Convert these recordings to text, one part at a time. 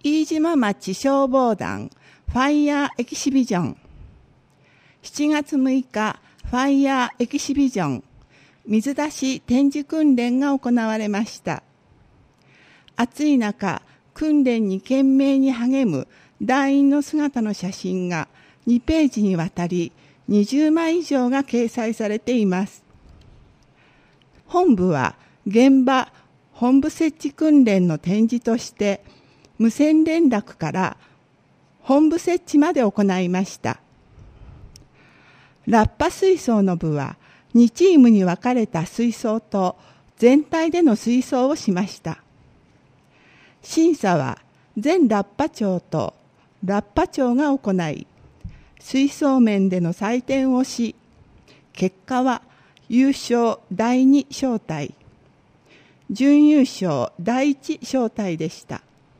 飯島町消防団ファイヤーエキシビジョン。7月6日ファイヤーエキシビジョン水出し展示訓練が行われました。暑い中、訓練に懸命に励む団員の姿の写真が2ページにわたり20枚以上が掲載されています。本部は現場本部設置訓練の展示として無線連絡から本部設置まで行いました。ラッパ水槽の部は2チームに分かれた水槽と全体での水槽をしました。審査は全ラッパ長とラッパ長が行い、水槽面での採点をし、結果は優勝第2小隊、準優勝第1小隊でした。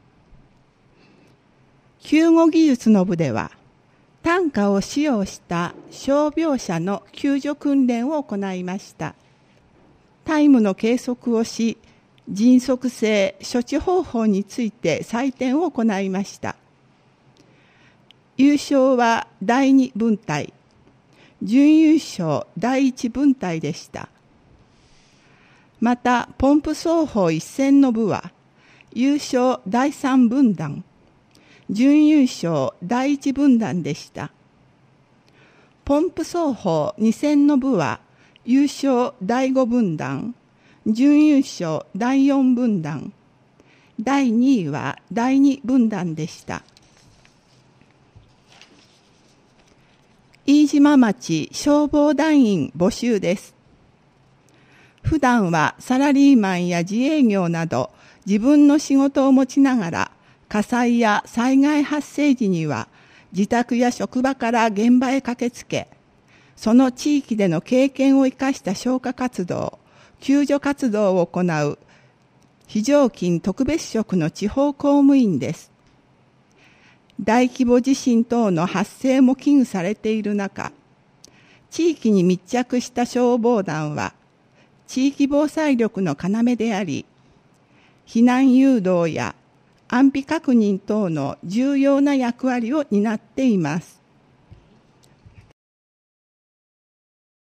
救護技術の部では、担架を使用した傷病者の救助訓練を行いました。タイムの計測をし、迅速性、処置方法について採点を行いました。優勝は第2分隊、準優勝第1分隊でした。また、ポンプ奏法一線の部は、優勝第3分団、準優勝第1分団でした。ポンプ奏法2戦の部は優勝第5分団、準優勝第4分団、第2位は第2分団でした。飯島町消防団員募集です。普段はサラリーマンや自営業など自分の仕事を持ちながら火災や災害発生時には自宅や職場から現場へ駆けつけ、その地域での経験を生かした消火活動、救助活動を行う非常勤特別職の地方公務員です。大規模地震等の発生も危惧されている中、地域に密着した消防団は地域防災力の要であり、避難誘導や安否確認等の重要な役割を担っています。